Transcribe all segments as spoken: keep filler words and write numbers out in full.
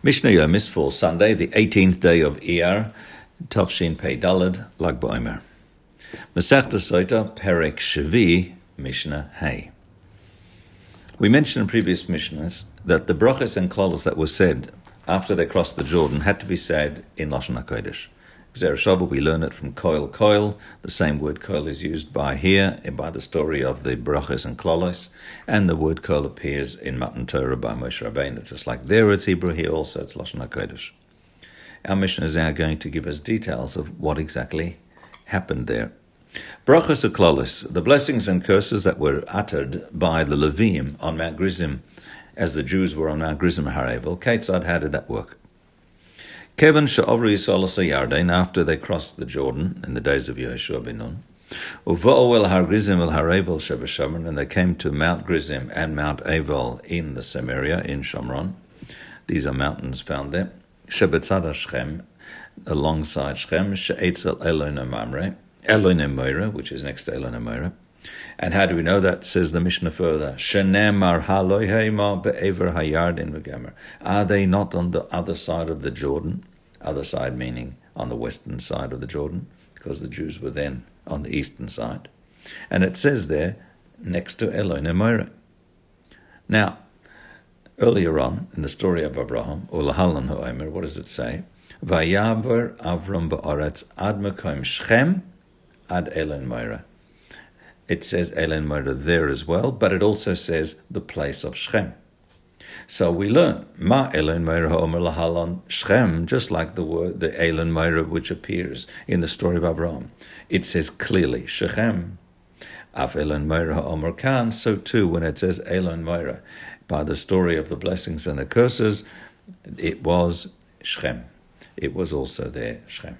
Mishnah Yomis for Sunday, the eighteenth day of Iyar, Tavshin Pei Daled, Lag BaOmer. Masechta Sota, Perek Shvi, Mishnah Hay. We mentioned in previous Mishnahs that the brachas and klolos that were said after they crossed the Jordan had to be said in Lashon HaKodesh. Gzera Shabbat, we learn it from Koil Koil. The same word Koil is used by here, by the story of the brachas and klolos, and the word Koil appears in Matan Torah by Moshe Rabbeinu. Just like there it's Hebrew, here also it's Lashon HaKodesh. Our Mishnah is now going to give us details of what exactly happened there. Brachas and klolos, the blessings and curses that were uttered by the Levim on Mount Gerizim, as the Jews were on Mount Gerizim Haravel. Ketzad, how did that work? Kevin she'ovru Yisrael Yarden, after they crossed the Jordan in the days of Yehoshua ben Nun, uva'u el har Gerizim el Haravel shebeshamron, and they came to Mount Gerizim and Mount Avel in the Samaria in Shomron. These are mountains found there. Shebetzad Shechem, alongside Shechem, she'etzel Elon Mamre, Elon Moira, which is next to Elon Moira. And how do we know that? Says the Mishnah further, Shenemar haloi heima be'ever hayardin v'gemer. Are they not on the other side of the Jordan? Other side meaning on the western side of the Jordan, because the Jews were then on the eastern side. And it says there, next to Elon Moira. Now, earlier on in the story of Abraham, Ulahalan ha'omer, what does it say? Vayaber Avram ba'aretz ad mekom Shechem ad Elon Moira. It says Elon Moira there as well, but it also says the place of Shechem. So we learn Ma Elon Moira ha'omer lahalon Shechem, just like the word the Elon Moira which appears in the story of Abraham. It says clearly Shechem. Af Elon Moira ha'omer kan. So too when it says Elon Moira, by the story of the blessings and the curses, it was Shechem. It was also there Shechem.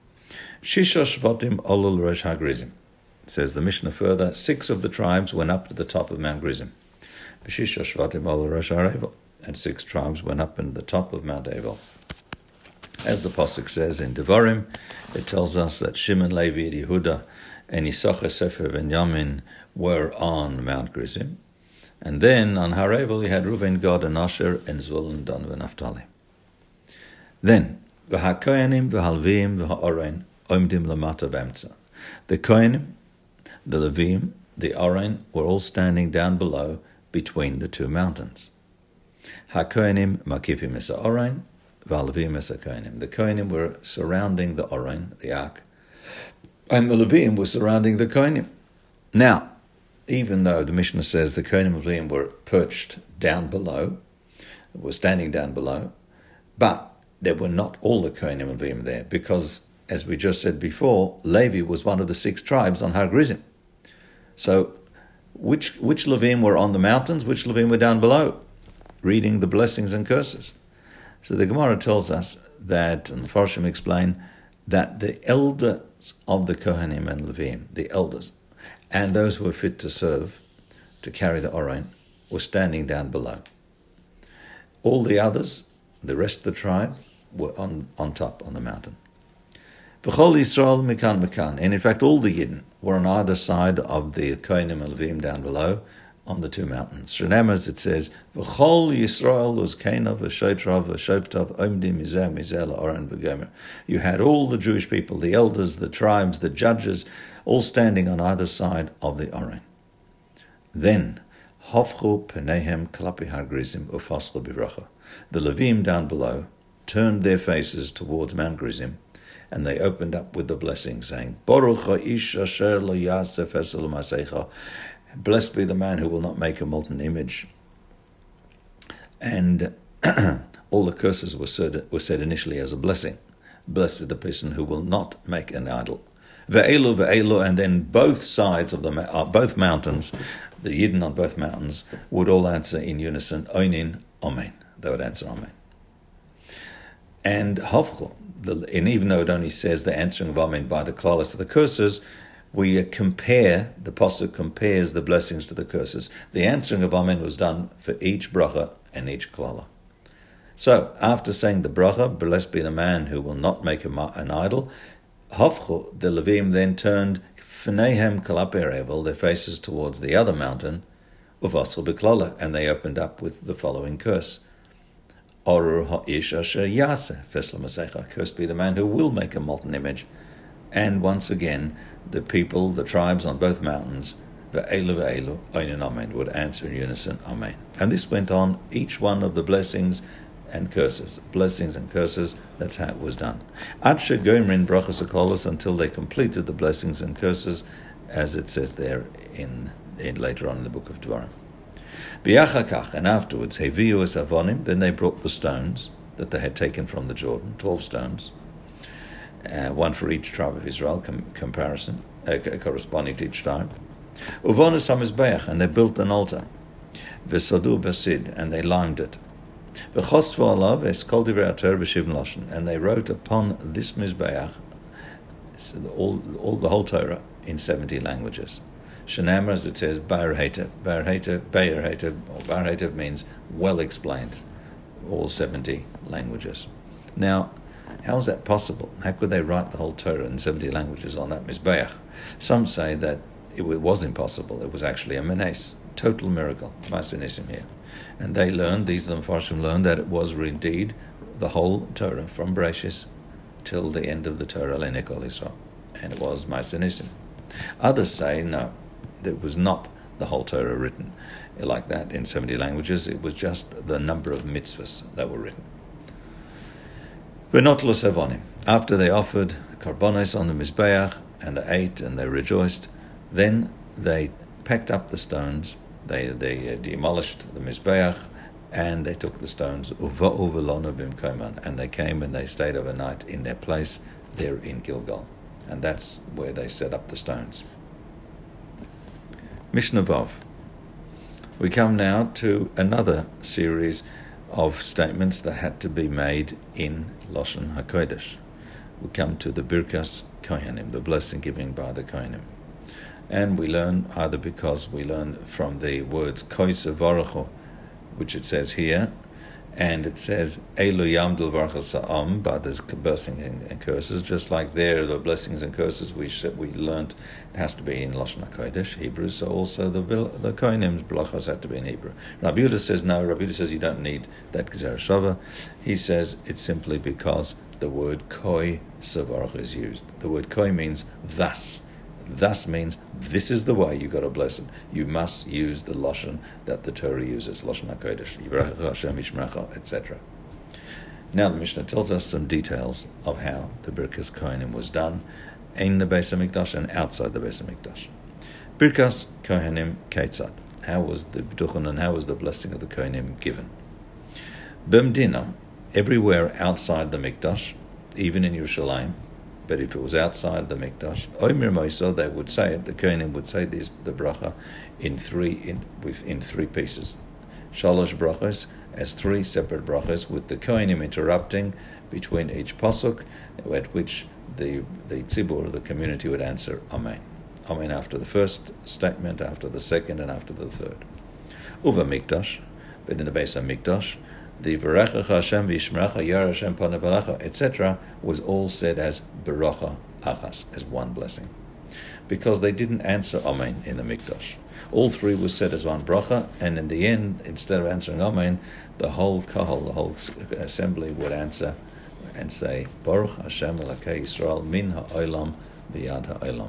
Shisha shvatim olul rosh haGerizim. Says the Mishnah further, six of the tribes went up to the top of Mount Gerizim. And six tribes went up in the top of Mount Avel. As the Pasuk says in Devarim, it tells us that Shimon, Levi, and Yehuda, and Yisachar, Sefer, and Yamin were on Mount Gerizim. And then on Haravel, you had Reuven, Gad, and Asher, and Zvulun, Dan, and Naphtali. Then, v'hakoyanim, v'halvim, v'ha'orein, omdim lamata b'emtza. The Kohanim, the Levim, the Oren, were all standing down below between the two mountains. HaKohanim makifim es ha'Oren, v'halevim es ha'Kohanim. The Kohanim were surrounding the Oren, the Ark, and the Levim were surrounding the Kohanim. Now, even though the Mishnah says the Kohanim and Levim were perched down below, were standing down below, but there were not all the Kohanim and Levim there, because, as we just said before, Levi was one of the six tribes on Har Gerizim. So, which which Levim were on the mountains, which Levim were down below, reading the blessings and curses? So the Gemara tells us that, and the Farshim explain, that the elders of the Kohanim and Levim, the elders, and those who were fit to serve, to carry the Oren, were standing down below. All the others, the rest of the tribe, were on, on top, on the mountain. V'chol Yisrael mikan mikan, and in fact all the Yidden were on either side of the Kohanim and Levim down below, on the two mountains. Shenemas, it says, V'chol Yisrael was Kenav v'shotrav v'shoftav omdim mizeh mizeh la'oren v'gomer. You had all the Jewish people, the elders, the tribes, the judges, all standing on either side of the Oren. Then, Hofchu penehem klapi har Gerizim ufaschu bivracha. The Levim down below turned their faces towards Mount Gerizim, and they opened up with the blessing, saying, Baruch ha'ish asher lo yasef esel masecha. Blessed be the man who will not make a molten image. And all the curses were said, were said initially as a blessing. Blessed the person who will not make an idol. Ve'elu, ve'elu, and then both sides of the uh, both mountains, the Yidden on both mountains, would all answer in unison, Oinin, Amen. They would answer Amen. And Havchu, The, and even though it only says the answering of Amen by the klolos of the curses, we compare, the Pasuk compares the blessings to the curses. The answering of Amen was done for each bracha and each klala. So, after saying the bracha, blessed be the man who will not make a, an idol, Hafchu, the Levim then turned Fnehem Kalape Revel, their faces towards the other mountain, Uvasel Beklala, and they opened up with the following curse. Orur ha'ish asher yaseh fesel masecha. Cursed be the man who will make a molten image. And once again, the people, the tribes on both mountains, ve'elu ve'elu, oinen amen, would answer in unison, amen. And this went on, each one of the blessings and curses, blessings and curses, that's how it was done. Ad shegoimrin brachas hakolos, until they completed the blessings and curses, as it says there in, in later on in the book of Dvarim. B'yachakach, and afterwards, heviu es avonim, then they brought the stones that they had taken from the Jordan, twelve stones, uh, one for each tribe of Israel, com- comparison, uh, corresponding to each tribe. Uvonus hamizbeach, and they built an altar. V'sadu basid, and they limed it. V'chosvu alav es kol divrei haTorah b'shivim lashon, and they wrote upon this mizbeach all, all the whole Torah in seventy languages. Shenamar, as it says, Bar Hetev. Bar Hetev, Be'er Hetev, or Bar Hetev means well explained, all seventy languages. Now, how is that possible? How could they write the whole Torah in seventy languages on that Mizbeach? Some say that it was impossible. It was actually a menes, total miracle, Ma'aseh here. And they learned, these of the Mepharshim learned, that it was indeed the whole Torah, from Bereshis till the end of the Torah, Le'nikol Yisrael. And it was Ma'aseh. Others say, no, it was not the whole Torah written like that in seventy languages. It was just the number of mitzvahs that were written. V'notlu sevonim. After they offered karbonos on the Mizbeach, and they ate and they rejoiced, then they packed up the stones, they they demolished the Mizbeach, and they took the stones, uva'u v'lonu b'mkoman, and they came and they stayed overnight in their place there in Gilgal. And that's where they set up the stones. Mishnah Vav. We come now to another series of statements that had to be made in Lashon HaKodesh. We come to the Birkas Kohanim, the blessing given by the Kohanim. And we learn, either because we learn from the words Koise Varechu, which it says here, and it says Elu Yamdul Varchas Ha'am, but there's blessings and curses, just like there, the blessings and curses we sh- we learned, it has to be in Lashon HaKodesh, Hebrew, so also the the Kohanim's blachos have to be in Hebrew. Rabbi Yehuda says no, Rabbi Yehuda says you don't need that Gezerah Shava. He says it's simply because the word Koi Savarach is used. The word Koi means thus. Thus means this is the way you got to bless it. You must use the Lashon that the Torah uses, Lashon HaKodesh, Yivrachecha Hashem Yishmerecha, et cetera. Now the Mishnah tells us some details of how the Birkas Kohanim was done in the Beis HaMikdash and outside the Beis HaMikdash. Birkas Kohanim Ketzad. How was the B'tuchon and how was the blessing of the Kohanim given? B'mdina, everywhere outside the Mikdash, even in Yerushalayim, but if it was outside the Mikdash, Omer Moisa, they would say it, the Kohanim would say this, the bracha in three in with in three pieces. Shalosh brachas, as three separate brachas, with the Kohanim interrupting between each pasuk, at which the the tzibur, the community, would answer Amen. Amen after the first statement, after the second, and after the third. Uva Mikdash, but in the Beis HaMikdash, the V'rechecha Hashem v'yishmerecha Yar Hashem panav elecha, et cetera was all said as Beracha Achas, as one blessing. Because they didn't answer Amen in the Mikdash. All three was said as one bracha, and in the end, instead of answering Amen, the whole kahal, the whole assembly would answer and say, Baruch Hashem Elokei Yisrael min ha'olam v'yad ha'olam.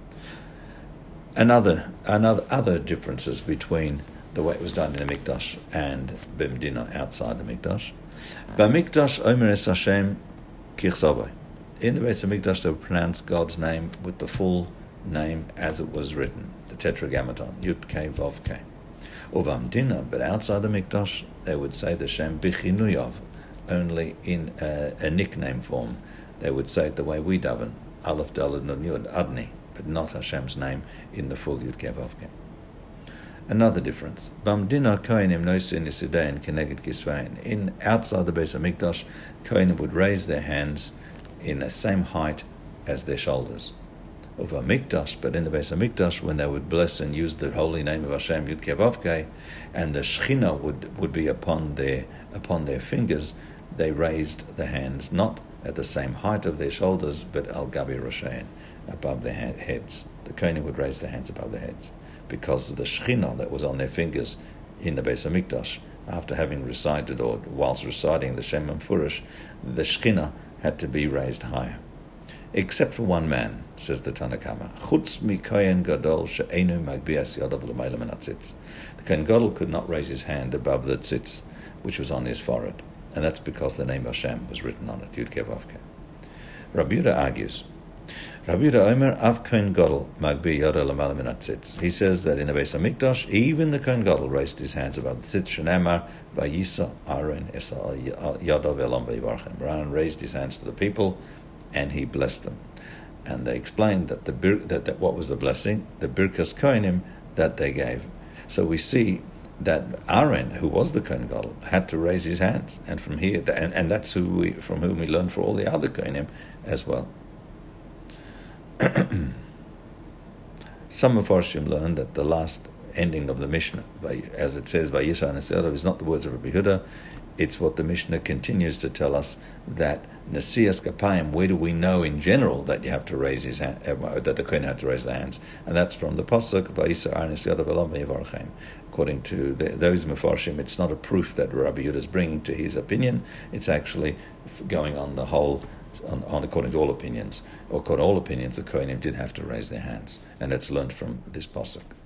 Another, another, other differences between the way it was done in the Mikdash and B'mdina outside the Mikdash. B'mikdash Omer es Hashem kichsavai. In the Beis HaMikdash they would pronounce God's name with the full name as it was written, the Tetragrammaton, Yud Kei Vav Kei. Uv'mdina, but outside the Mikdash they would say the Shem Bichinuyav, only in a, a nickname form. They would say it the way we daven, Aleph Daled Nun Yud Adni, but not Hashem's name in the full Yud Kei Vav Kei. Another difference. B'mdina Kohanim nosin yisidein keneged kisvein. In outside the Beis HaMikdash, Kohanim would raise their hands in the same height as their shoulders. Of a Mikdash, but in the Beis HaMikdash, when they would bless and use the holy name of Hashem Yud Kei Vav Kei, and the Shechina would, would be upon their upon their fingers, they raised the hands not at the same height of their shoulders, but al gabi roshein, above their heads. The Kohanim would raise their hands above their heads, because of the Shechina that was on their fingers in the Beis HaMikdash after having recited or whilst reciting the Shem Mefurish, the Shekhinah had to be raised higher. Except for one man, says the Tanna Kamma. Chutz mi Kohen Gadol she'enu magbias yadav l'mayla min hatzitz. The Kohen Gadol could not raise his hand above the tzitz, which was on his forehead, and that's because the name Hashem was written on it, Yud Kei Vav Kei. Rabbi Yehuda argues, Rabbi Yehuda Omer, Av Kohen Gadol magbi yadav l'mayla min hatzitz. He says that in the Beis Hamikdash, even the Kohen Gadol raised his hands above the tzitz. Shenamar vayisa Aaron esa yadav elam v'yivarchem. Aaron raised his hands to the people, and he blessed them. And they explained that the that, that what was the blessing? The Birkas Kohanim that they gave. So we see that Aaron, who was the Kohen Gadol, had to raise his hands, and from here, and, and that's who we from whom we learn for all the other Kohanim as well. Some of Farshim learn that the last ending of the Mishnah, as it says, Vayisha Nesiyadav, is not the words of Rabbi Yehuda. It's what the Mishnah continues to tell us, that Nesias Kapayim, where do we know in general that you have to raise his hand, uh, that the Kohen had to raise their hands? And that's from the Pasuk, according to the, those Mefarshim, it's not a proof that Rabbi Yehuda is bringing to his opinion, it's actually going on the whole, on, on according to all opinions, or according to all opinions, the Kohenim did have to raise their hands, and it's learned from this Pasuk.